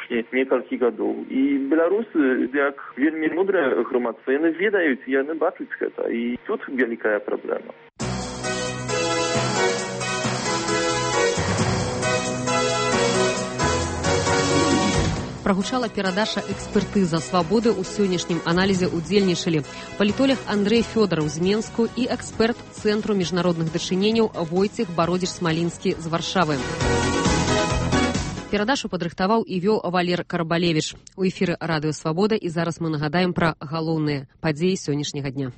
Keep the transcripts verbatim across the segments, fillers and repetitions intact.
апошнія некалькі гадоў. І беларусы, як вельмі мудрыя грамадцы, яны ведаюць, яны бачаць гэта. І тут вялікая праблема. Прагучала перадача экспертыза свабоды. У сённяшнім аналізе удзельнічалі палітолог Андрэй Фёдараў з Менску і эксперт Цэнтру міжнародных дачыненняў Войцех Бародзіч-Смалінскі з Варшавы. Перадачу падрыхтаваў і вёў Валер Карбалевіч. У эфіры Радыё Свабода, і зараз мы нагадаем пра галоўныя падзеі сённяшняга дня.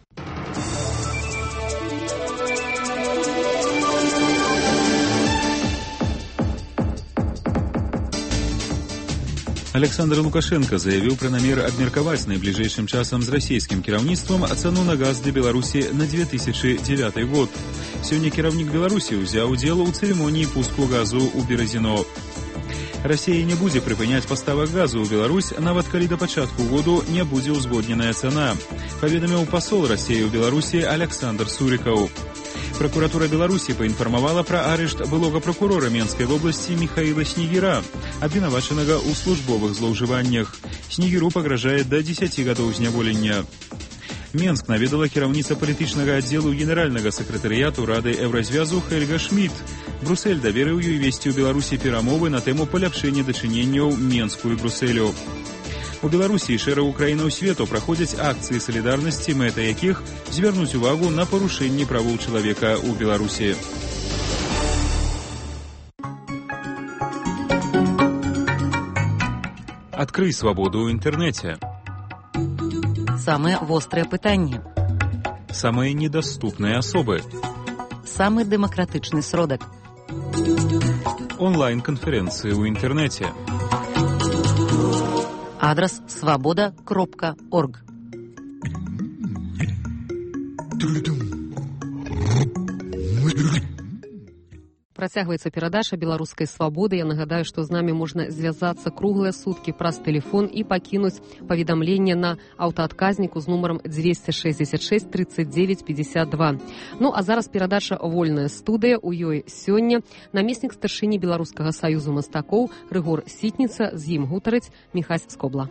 Александр Лукашенко заявіў пра намер абмеркаваць найбліжэйшым часам з расійскім кіраўніцтвам цану на газ для Беларусі на две тысячи девятый год. Сёння кіраўнік Беларусі ўзяў удзел у цырымоніі пуску газу ў Беразіно. Расія не будзе прыпыняць паставак газу ў Беларусь, нават калі да пачатку году не будзе ўзгодненая цана, паведаміў пасол Расіі ў Беларусі Александр Сурікаў. Прокуратура Беларусі паінфармавала пра арышт былога прокурора Менскай вобласці Михаила Снегіра, абвінавачанага ў службовых злоўжываннях. Снегіру пагражае да дзесяці гадоў зняволення. Менск наведала кіраўніца палітычнага аддзелу генеральнага сакратарыяту Рады Еўразвязу Хельга Шмідт. Брусэль даверыў ёй весці ў Беларусі перамовы на тэму паляпшэння дачыненняў Менску і Брусэлю. У Беларусі і шэрагу краінаў свету праходзяць акцыі салідарнасці, мэта якіх звярнуць увагу на парушэнні правоў чалавека ў Беларусі. Адкрый свабоду ў інтэрнэце. Самыя вострыя пытанні. Самыя недаступныя асобы. Самы дэмакратычны сродак. Онлайн-канферэнцыі ў інтэрнэце. Адрас свабода кропка орг. Працягваецца перадача беларускай свабоды. Я нагадаю, што з намі можна звязацца круглыя суткі праз тэлефон і пакінуць паведамленне на аўтаадказніку з нумарам двести шестьдесят шесть тридцать девять пятьдесят два. Ну, а зараз перадача «Вольная студыя». У ёй сёння намеснік старшыні Беларускага саюзу мастакоў Рыгор Сітніца, з ім гутарыць Міхась Скобла.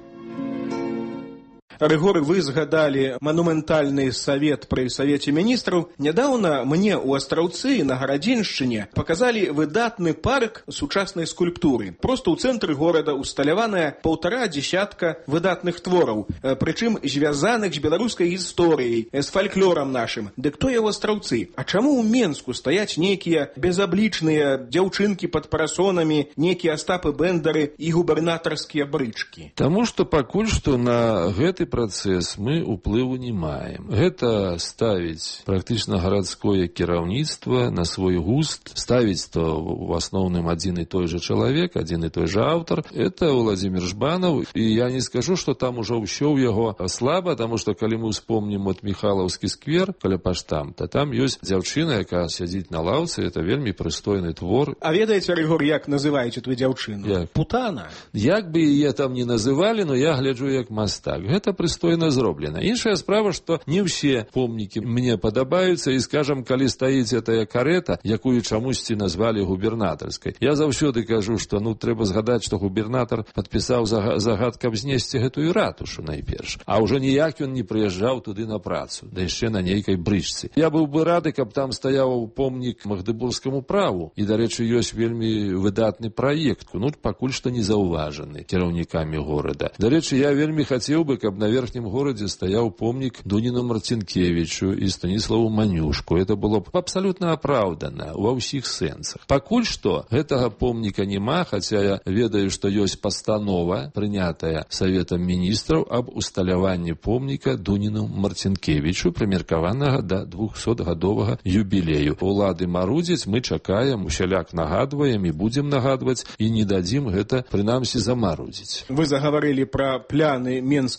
Рыгор, вы згадалі манументальны савет пры Савеце міністраў. Нядаўна мне ў Астраўцы на Гарадзеншчыне паказалі выдатны парк сучаснай скульптуры. Проста ў цэнтры горада усталяваная паўтара дзесятка выдатных твораў, прычым звязаных з беларускай гісторыяй, з фальклорам нашым. Дык то я ў Астраўцы. А чаму ў Менску стаяць нейкія безаблічныя дзяўчынкі пад парасонамі, нейкія Астапы Бэндары і губернатарскія брычкі? Таму што пакуль што на гэты працэс мы ўплыву не маем. Гэта ставіць практычна гарадское кіраўніцтва на свой густ, ставіць то в асноўным адзін і той жа чалавек, адзін і той жа аўтар. Это Владзімір Жбанаў, і я не скажу, што там ужо ўсё ў яго слаба, таму што калі мы ўспомнім от Міхалаўскі сквер каля паштамта, там ёсць дзяўчына, якая сядзіць на лаўцы, это вельмі прыстойны твор. А ведаеце, Рыгор, як называеце твою дзяўчыну? Як? Путана. Як бы яе там не называлі, но я гляджу як мастак. Гэта прыстойна зроблена. Іншая справа, што не ўсе помнікі мне падабаюцца, і, скажам, калі стаіць гэтая карета, якую чамусьці назвалі губернатарскай. Я заўсёды кажу, што ну трэба згадаць, што губернатар падпісаў загад, каб знесці гэтую ратушу найперш. А ўжо ніяк ён не прыязджаў туды на працу, да яшчэ на нейкай брычцы. Я быў бы рады, каб там стаяў помнік Магдыбургскаму праву. І, дарэчы, ёсць вельмі выдатны праект, ну пакуль што не заўважаны кіраўнікамі горада. Дарэчы, я вельмі хацеў бы, каб на верхнім горадзе стаяў помнік Дуніну Марцінкевічу і Станіславу Манюшку. Это было б абсалютна апраўдана ва ўсіх сэнсах. Пакуль што гэтага помніка няма, хаця я ведаю, што ёсць пастанова, прынятая Саветам міністраў аб усталяванні помніка Дуніну Марцінкевічу, прымеркаванага да двухсотгадовага юбілею. Улады марудзяць, мы чакаем, усяляк нагадваем і будзем нагадваць, і не дадзім гэта, прынамсі, замарудзіць. Вы загаварылі пра пляны менскіх улад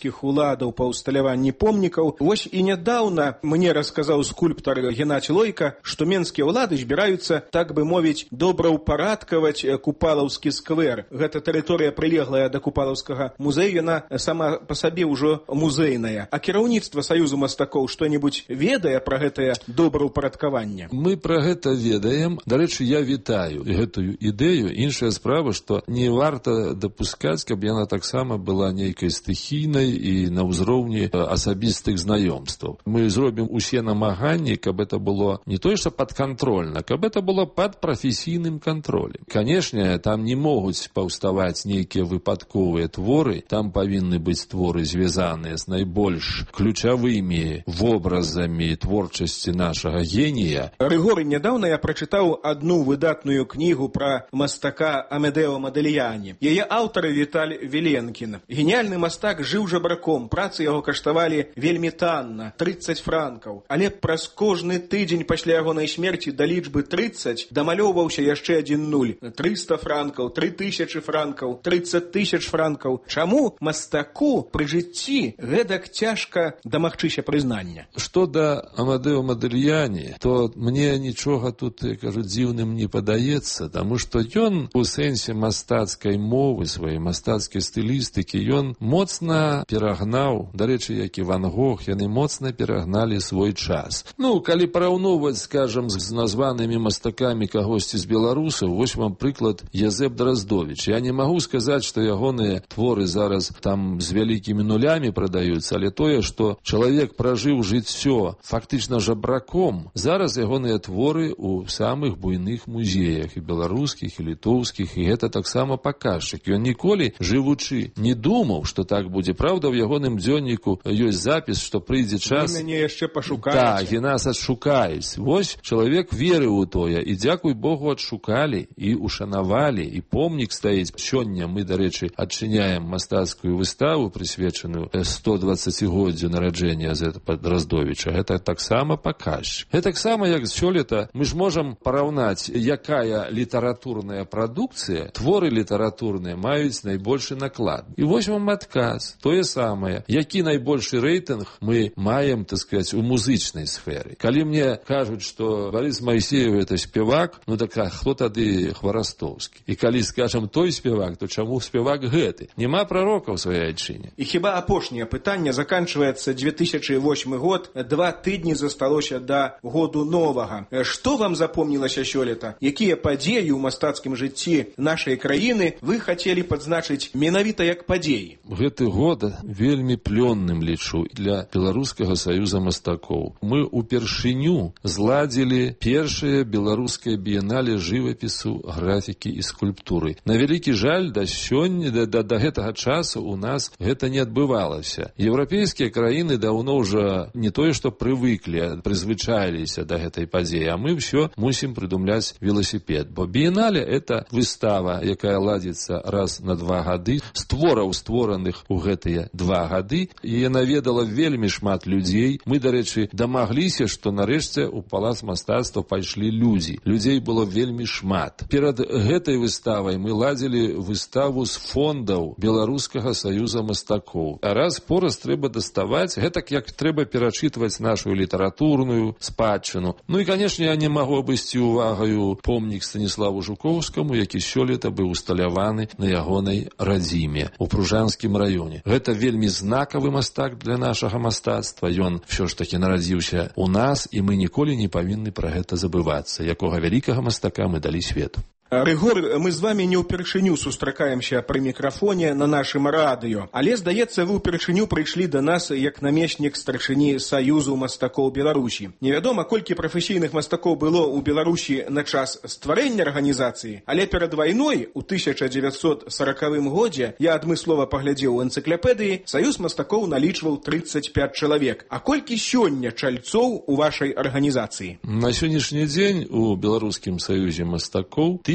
уладаў па ўсталяванні помнікаў. Вось і нядаўна мне расказаў скульптар Геннадзь Лойка, што менскія ўлады збіраюцца, так бы мовіць, добраўпарадкаваць Купалаўскі сквер. Гэта тэрыторыя прылеглая да Купалаўскага музею, яна сама па сабе ўжо музейная. А кіраўніцтва Саюзу мастакоў што-небудзь ведае пра гэтае добраўпарадкаванне? Мы пра гэта ведаем. Дарэчы, я вітаю гэтую ідэю. Іншая справа, што не варта дапускаць, каб яна таксама была нейкай стыхійнай і на ўзроўні асабістых знаёмстваў. Мы зробім усе намаганні, каб это было не тое, што падкантрольна, каб это было пад прафесійным кантролем. Канешне, там не могуць паўставаць нейкія выпадковыя творы, там павінны быць творы, звязаныя з найбольш ключавымі вобразамі творчасці нашага генія. Рыгоры, нядаўна я прачытаў одну выдатную кнігу пра мастака Амедео Модельяне. Яе аўтар Віталь Віленкін. Геніяльны мастак жыў жабраком, працы яго каштавалі вельмі танна, трыццаць франкаў. Але праз кожны тыдзень пасля ягонай смерці да лічбы трыццаць дамалёўваўся яшчэ адзін нуль. трыста франкаў, тры тысячы франкаў, трыццаць тысяч франкаў. Чаму мастаку пры жыцці гэтак цяжка дамагчыся прызнання? Што да Амедео Модельяне, то мне нічога тут, кажу, дзіўным не падаецца, таму што ён у сэнсе мастацкай мовы, сваёй мастацкай стылістыкі, ён моцна перагнаў, дарэчы, як і Ван Гог, яны моцна перагналі свой час. Ну, калі параўноўваць, скажам, з названымі мастакамі кагосьці з беларусаў, вось вам прыклад Язэп Драздовіч. Я не магу сказаць, што ягоныя творы зараз там з вялікімі нулямі прадаюцца, але тое, што чалавек пражыў жыццё фактычна жабраком, зараз ягоныя творы у самых буйных музеях, і беларускіх, і літоўскіх, і гэта таксама паказчык. Ён ніколі, жывучы, не думаў, што так будзе. Праўда, в ягоным дзённіку ёсць запіс, што прыйдзе час... Вы мяне яшчэ пашукаеце. Так, і нас адшукаюць. Вось чалавек верыў у тое, і, дзякуй Богу, адшукалі, і ушанавалі, і помнік стаіць. Сёння мы, дарэчы, адчыняем мастацкую выставу, прысвечаную сто дваццацігоддзю нараджэння Язэпа Драздовіча. Гэта таксама паказчык. Гэта таксама, як сёлета, мы ж можам параўнаць, якая літаратурная прадукцыя, творы літаратурныя маюць найбольшы наклад. І вось вам адказ. Тое самае. Які найбольшы рэйтынг мы маем, так сказаць, у музычнай сферы. Калі мне кажуць, што Борис Моисеев это спевак, ну так а хто тады Хварастоўскі? І калі скажам той спевак, то чаму спевак гэты? Нема прарока ў сваёй айчыне. І хіба апошняе пытанне, заканчваецца две тысячы восьмы год, два тыдні засталося да году новага. Што вам запомнілася сёлета? Якія падзеі ў мастацкім жыцці нашай краіны вы хацелі падзначыць менавіта як падзеі? Гэты год вельмі плённым лічу для Беларускага саюза мастакоў. Мы упершыню зладзілі першае беларускае біеннале жывапісу, графікі і скульптуры. На вялікі жаль, да сёння, да, да, да гэтага часу у нас гэта не адбывалася. Еўрапейскія краіны даўно ўжо не тое, што прывыклі, прызвычаіліся да гэтай падзеі, а мы ўсё мусім прыдумляць велосипед. Бо біеннале — это выстава, якая ладзіцца раз на два гады, з твораў, створаных у гэтыя два гады, і яна ведала вельмі шмат людзей. Мы, дарэчы, дамагліся, што нарэшце у палац мастацтва пайшлі людзі. Людзей было вельмі шмат. Перад гэтай выставай мы ладзілі выставу з фондаў Беларускага саюза мастакоў. А раз пораз трэба даставаць, гэтак як трэба перачытваць нашу літаратурную спадчыну. Ну і, канешне, я не магу абысці увагаю помнік Станіславу Жукоўскаму, які сёлета быў усталяваны на ягонай радзіме у Пружанскім раёне. Гэта вельмі знакавы мастак для нашага мастацтва. Ён ўсё ж такі нарадзіўся у нас, і мы ніколі не павінны пра гэта забывацца, якога вялікага мастака мы далі свету. Рыгор, мы з вами не ўпершыню сустракаемся пры мікрафоне на нашым радыё, але, здаецца, вы ўпершыню прыйшлі да нас як намеснік старшыні Саюзу мастакоў Беларусі. Невядома, колькі прафесійных мастакоў было ў Беларусі на час стварэння арганізацыі, але перад вайной у тысяча дзевяцьсот саракавым годзе, я адмыслова паглядзеў у энцыклапедыі, Саюз мастакоў налічваў трыццаць пяць чалавек. А колькі сёння чальцоў у вашай арганізацыі? На сённяшні дзень у Беларускім саюзе мастакоў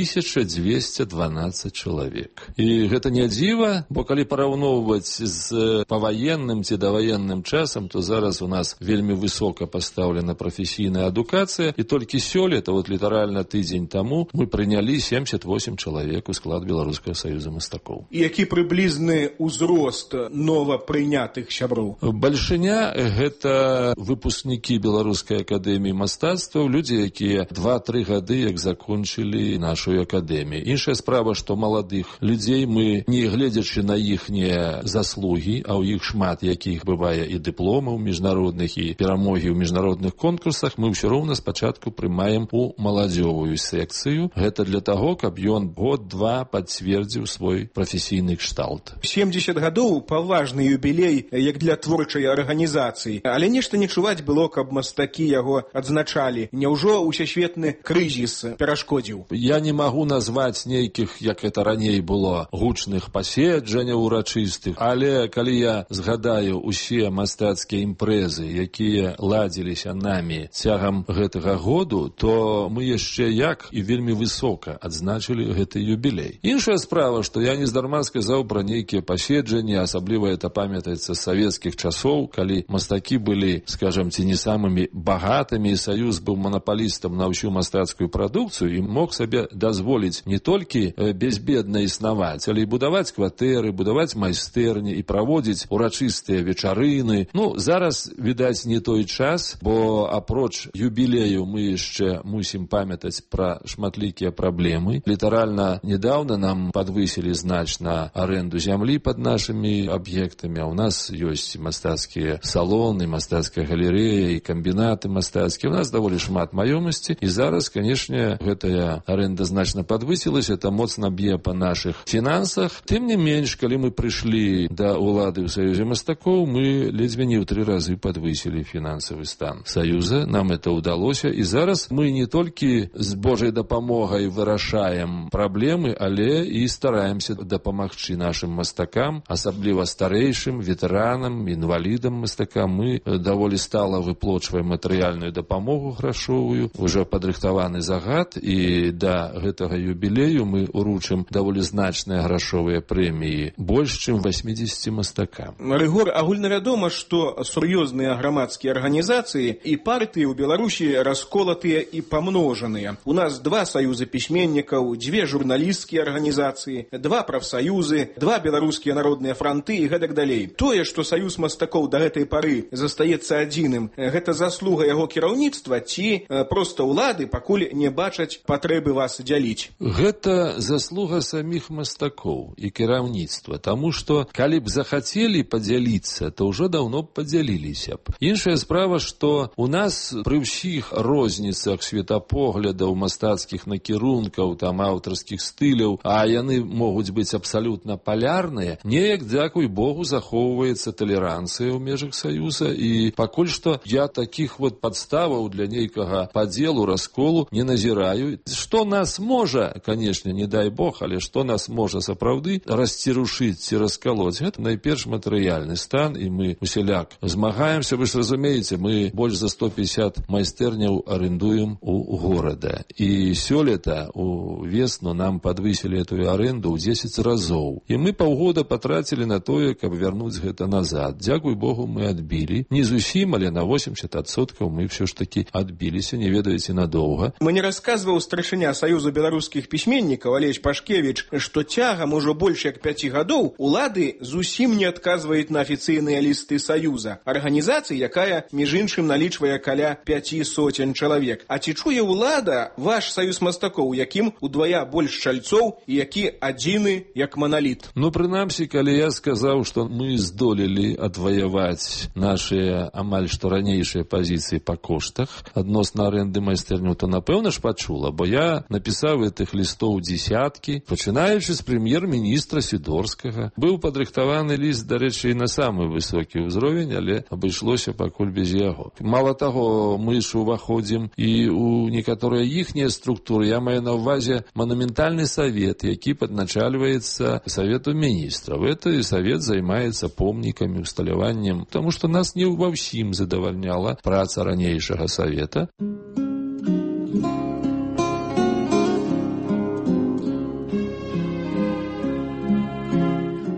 тысяча двести двенадцать чалавек. І гэта не дзіва, бо калі параўноўваць з паваенным ці даваенным часам, то зараз у нас вельмі высока пастаўлена прафесійная адукацыя, і толькі сёлета, вот літаральна тыдзень таму, мы прынялі семьдесят восемь чалавек у склад Беларускага саюза мастакоў. І які прыблізны ўзрост нова прынятых сяброў? Бальшыня — гэта выпускнікі Беларускай акадэміі мастацтваў, людзі, якія два-тры гады як закончылі нашу акадэмію. Іншая справа, што маладых людзей мы, не гледзячы на іхнія заслугі, а ў іх шмат якіх бывае і дыпломаў міжнародных, і перамогі ў міжнародных конкурсах, мы ўсё роўна спачатку прымаем у маладзёвую секцыю. Гэта для таго, каб ён год-два пацвердзіў свой прафесійны кшталт. семьдесят гадоў — паважны юбілей, як для творчай арганізацыі. Але нешта не чуваць было, каб мастакі яго адзначалі. Няўжо ўсесветны крызіс перашкодзіў? Я не магу назваць нейкіх, як это раней было, гучных паседжанняў урачыстых, але калі я згадаю усе мастацкія імпрэзы, якія ладзіліся намі цягам гэтага году, то мы яшчэ як і вельмі высока адзначылі гэты юбілей. Іншая справа, што я нездарма сказаў пра нейкія паседжанні, асабліва это памятаецца з савецкіх часоў, калі мастакі былі, скажам, ці не самымі багатымі, і Саюз быў манапалістам на ўсю мастацкую прадукцыю і мог сабе дазволіць не толькі безбедна існаваць, але і будаваць кватэры, будаваць майстэрні і праводзіць урачыстыя вечарыны. Ну, зараз, відаць, не той час, бо апроч юбілею мы яшчэ мусім памятаць пра шматлікія праблемы. Літаральна недавно нам падвысілі значна аренду зямлі пад нашымі аб'ектамі, а ў нас ёсць мастацкія салоны, мастацкая галерэя і камбінаты мастацкія. У нас даволі шмат маёмасці, і зараз, канешне, гэтая аренда значна падвысілася, это моцна б'е па нашых фінансах. Тым не менш, калі мы прыйшлі да ўлады ў Саюзе мастакоў, мы ледзьве не ў тры разы падвысілі фінансавы стан Саюза. Нам это ўдалося, і зараз мы не толькі з Божай дапамогай вырашаем праблемы, але і стараемся дапамагчы нашым мастакам, асабліва старэйшым, ветэранам, інвалідам мастакам. Мы даволі стала выплочваем матэрыяльную дапамогу грашовую, уже падрыхтаваны загад, і да гэтага юбілею мы уручым даволі значныя грашовыя прэміі, больш чым восьмидесяти мастакам. Рыгор, агульнавядома, што сур'ёзныя грамадскія арганізацыі і партыі ў Беларусі расколатыя і памножаныя. У нас два саюзы пісьменнікаў, дзве журналісцкія арганізацыі, два прафсаюзы, два беларускія народныя франты і гэтак далей. Тое, што Саюз мастакоў да гэтай пары застаецца адзіным, гэта заслуга яго кіраўніцтва ці проста ўлады пакуль не бачаць патрэбы вас дзяліць? Гэта заслуга саміх мастакоў і кіраўніцтва, таму што калі б захацелі падзяліцца, то ўжо даўно б падзяліліся б. Іншая справа, што у нас пры ўсіх розніцах светапоглядаў, мастацкіх накірункаў, там аўтарскіх стыляў, а яны могуць быць абсалютна палярныя, неяк, дзякуй Богу, захоўваецца талеранцыя ў межах Саюза, і пакуль што я такіх вот падставаў для нейкага падзелу, расколу не назіраю. Што нас можа, канешне, не дай Бог, але што нас можа сапраўды расцірушыць ці раскалоць, гэта найперш матэрыяльны стан, і мы усяляк змагаемся. Вы ж разумееце, мы больш за сто пятьдесят майстэрняў арендуем у горада. І сёлета у весну нам падвысілі эту аренду ў дзесяць разоў. І мы паўгода патрацілі на тое, каб вярнуць гэта назад. Дзякуй Богу, мы адбілі. Не зусім, але на восемьдесят адсоткаў мы ўсё ж такі адбіліся, не ведаеце, надоўга. Мне расказваў старшыня Саюза беларускіх пісьменнікаў Алесь Пашкевіч, што цягам ужо больш як пяці гадоў улады зусім не адказваюць на афіцыйныя лісты Саюза, арганізацыі, якая, між іншым, налічвае каля пяці соцень чалавек. А ці чуе ўлада ваш Саюз мастакоў, якім удвая больш чальцоў і які адзіны як маналіт? Ну, прынамсі, калі я сказаў, што мы здолелі адваяваць нашыя амаль што ранейшыя пазіцыі па коштах адносна аренды майстэрняў, то напэўна ж пачула, бо я напісаў гэтых лістоў дзесяткі, пачынаючы з прэм'ер-міністра Сідорскага. Быў падрыхтаваны ліст, дарэчы, і на самы высокі ўзровень, але абышлося пакуль без яго. Мала таго, мы ж уваходзім і ў некаторыя іхнія структуры. Я маю на ўвазе манументальны савет, які падначальваецца Савету міністраў. Гэты савет займаецца помнікамі, усталяваннем, таму што нас не ва ўсім задавальняла праца ранейшага савета.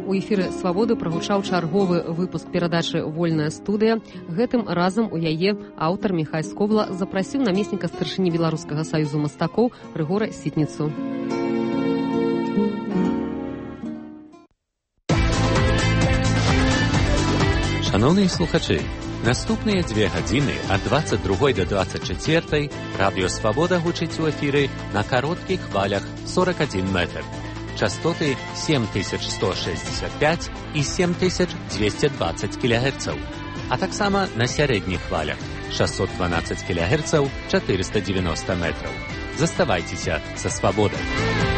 У эфіры «Свабоды» прагучаў чарговы выпуск перадачы «Вольная студыя». Гэтым разам у яе аўтар Міхай Скобла запрасіў намесніка старшыні Беларускага саюзу мастакоў Рыгора Сітніцу. Шановні слухачі, наступныя дзве гадзіны ад дваццаць другой до дваццаць чацвёртай радыё «Свабода» гучыць у эфіры на кароткіх хвалях сорок адзін метр. Частоты сем тысяч сто шестьдесят пять і сем тысяч двести двадцать кілогерцаў, а таксама на сярэдніх хвалях шестьсот двенадцать кілогерцаў, четыреста девяносто метров. Заставайцеся са «Свабодай».